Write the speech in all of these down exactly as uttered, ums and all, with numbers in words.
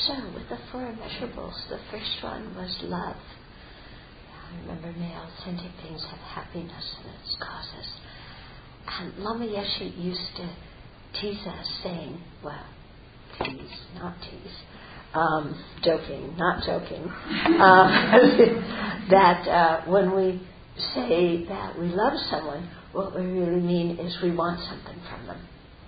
so with the four immeasurables, the first one was love. I remember male authentic things have happiness and its causes. And Lama Yeshe used to tease us saying, well, tease, not tease, um, joking, not joking, uh, that uh, when we say that we love someone, what we really mean is we want something from them.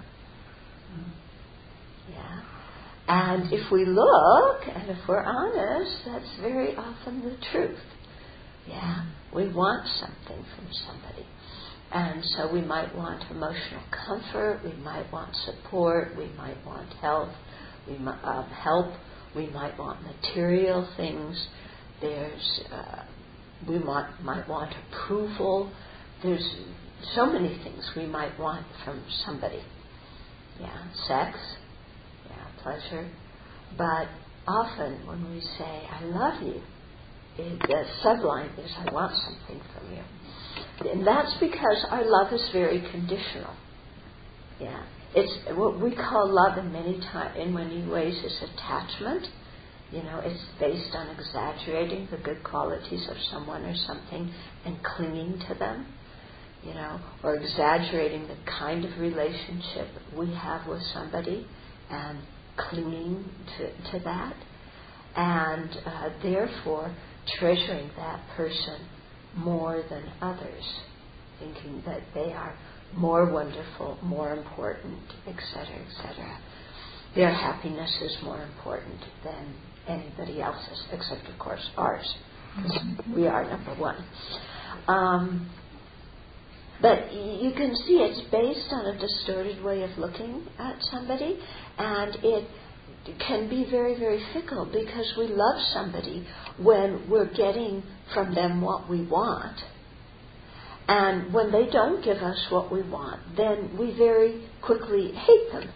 Yeah. And if we look, and if we're honest, that's very often the truth. Yeah. We want something from somebody. And so we might want emotional comfort, we might want support, we might want health, we might um, help, we might want material things. There's uh, we might might want approval. There's so many things we might want from somebody. Yeah, sex, yeah, pleasure. But often when we say "I love you," it, the subline is "I want something from you." And that's because our love is very conditional. Yeah, it's what we call love in many time, in many ways is attachment. You know, it's based on exaggerating the good qualities of someone or something and clinging to them. You know, or exaggerating the kind of relationship we have with somebody and clinging to, to that, and uh, therefore treasuring that person more than others, thinking that they are more wonderful, more important, et cetera, et cetera. Their happiness is more important than anybody else's, except, of course, ours, because we are number one. Um, but you can see it's based on a distorted way of looking at somebody, and it can be very, very fickle because we love somebody when we're getting from them what we want. And when they don't give us what we want, then we very quickly hate them.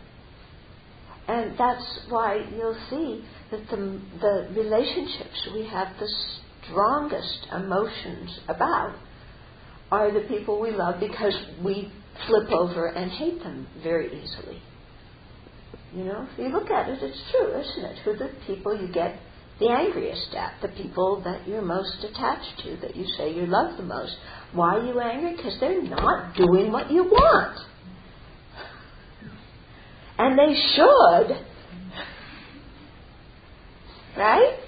And that's why you'll see that the, the relationships we have the strongest emotions about are the people we love, because we flip over and hate them very easily. You know, if you look at it, it's true, isn't it? Who are the people you get the angriest at? The people that you're most attached to, that you say you love the most. Why are you angry? Because they're not doing what you want. And they should. Right?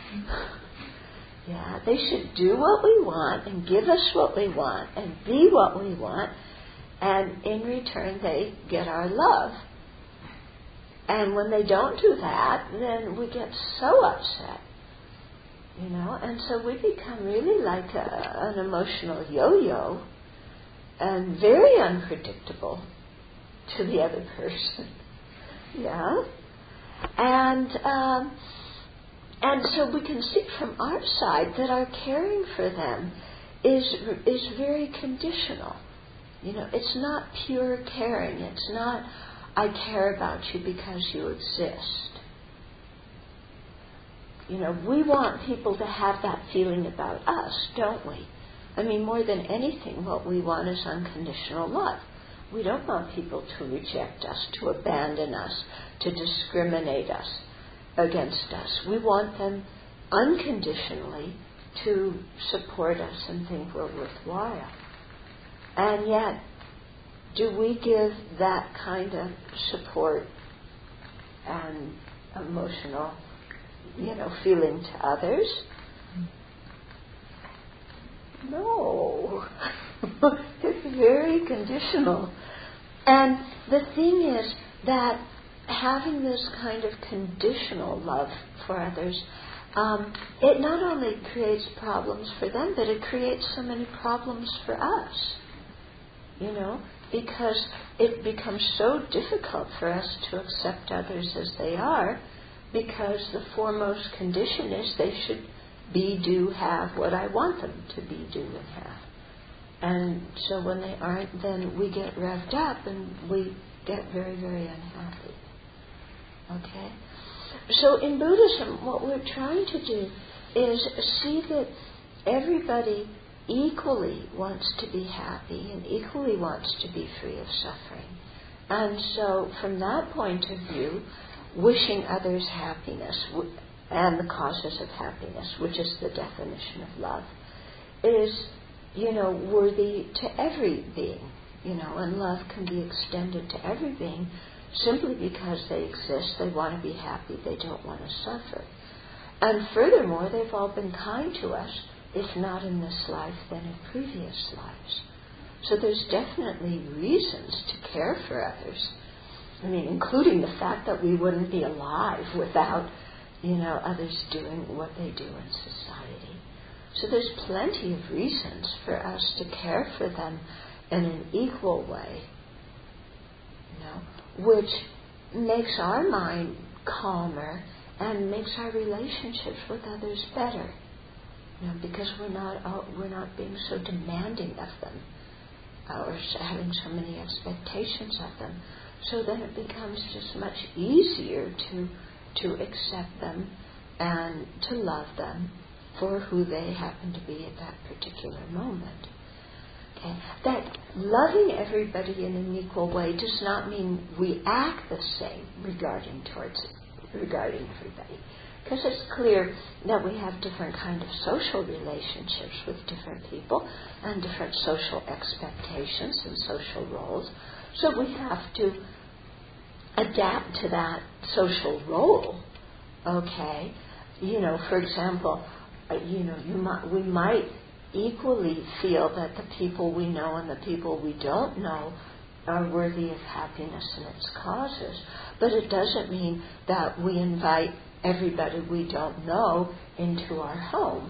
Yeah, they should do what we want and give us what we want and be what we want, and in return they get our love. And when they don't do that, then we get so upset, you know, and so we become really like a, an emotional yo-yo and very unpredictable to the other person. Yeah? And um, and so we can see from our side that our caring for them is is very conditional. You know, it's not pure caring. It's not, I care about you because you exist. You know, we want people to have that feeling about us, don't we? I mean, more than anything, what we want is unconditional love. We don't want people to reject us, to abandon us, to discriminate us against us. We want them unconditionally to support us and think we're worthwhile. And yet, do we give that kind of support and emotional, you know, feeling to others? No. It's very conditional. And the thing is that having this kind of conditional love for others, um, it not only creates problems for them, but it creates so many problems for us. You know, because it becomes so difficult for us to accept others as they are, because the foremost condition is they should be, do, have what I want them to be, do, and have. And so when they aren't, then we get revved up and we get very, very unhappy. Okay? So in Buddhism, what we're trying to do is see that everybody equally wants to be happy and equally wants to be free of suffering. And so from that point of view, wishing others happiness and the causes of happiness, which is the definition of love, is, you know, worthy to every being, you know, and love can be extended to every being simply because they exist, they want to be happy, they don't want to suffer. And furthermore, they've all been kind to us, if not in this life, then in previous lives. So there's definitely reasons to care for others. I mean, including the fact that we wouldn't be alive without, you know, others doing what they do in society. So there's plenty of reasons for us to care for them in an equal way, you know, which makes our mind calmer and makes our relationships with others better, you know, because we're not uh, we're not being so demanding of them, uh, or having so many expectations of them. So then it becomes just much easier to to accept them and to love them for who they happen to be at that particular moment. Okay. That loving everybody in an equal way does not mean we act the same regarding towards regarding everybody. Because it's clear that we have different kind of social relationships with different people and different social expectations and social roles. So we have to adapt to that social role. Okay. You know, for example, uh, you know, you might, we might equally feel that the people we know and the people we don't know are worthy of happiness and its causes. But it doesn't mean that we invite everybody we don't know into our home.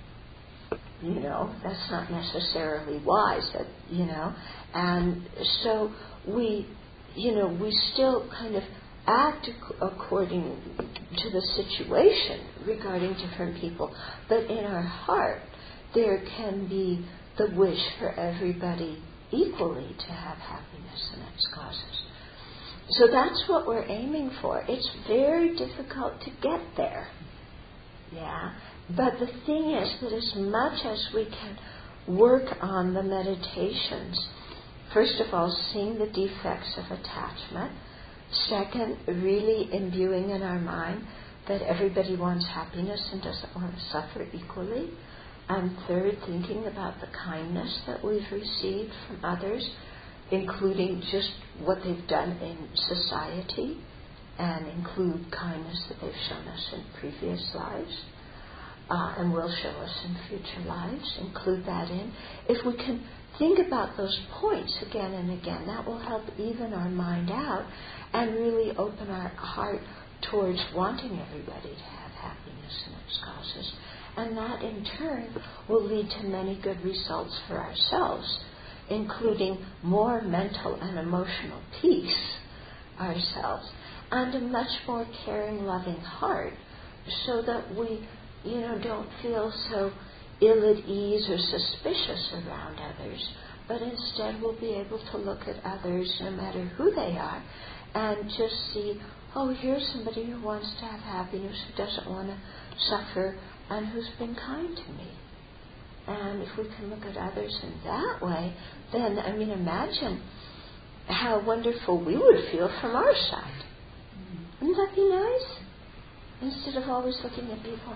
You know, that's not necessarily wise, that, you know. And so we, you know, we still kind of act ac- according to the situation regarding different people. But in our heart, there can be the wish for everybody equally to have happiness and its causes. So that's what we're aiming for. It's very difficult to get there. Yeah. But the thing is that as much as we can work on the meditations, first of all, seeing the defects of attachment. Second, really imbuing in our mind that everybody wants happiness and doesn't want to suffer equally. And third, thinking about the kindness that we've received from others, including just what they've done in society, and include kindness that they've shown us in previous lives, uh, and will show us in future lives. Include that in. If we can think about those points again and again, that will help even our mind out and really open our heart towards wanting everybody to have happiness and its causes. And that in turn will lead to many good results for ourselves, including more mental and emotional peace ourselves, and a much more caring, loving heart, so that we, you know, don't feel so ill at ease or suspicious around others, but instead we'll be able to look at others, no matter who they are, and just see, oh, here's somebody who wants to have happiness, who doesn't want to suffer, and who's been kind to me. And if we can look at others in that way, then, I mean, imagine how wonderful we would feel from our side. Wouldn't that be nice? Instead of always looking at people,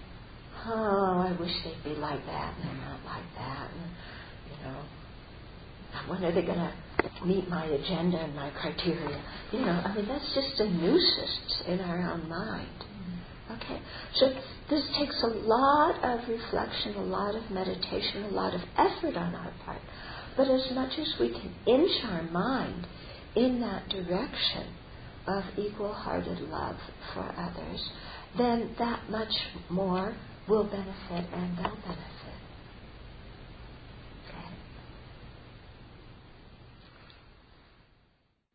oh, I wish they'd be like that, and they're not like that, and, you know, when are they going to meet my agenda and my criteria? You know, I mean, that's just a nuisance in our own mind. Okay, so this takes a lot of reflection, a lot of meditation, a lot of effort on our part. But as much as we can inch our mind in that direction of equal-hearted love for others, then that much more will benefit and they'll benefit.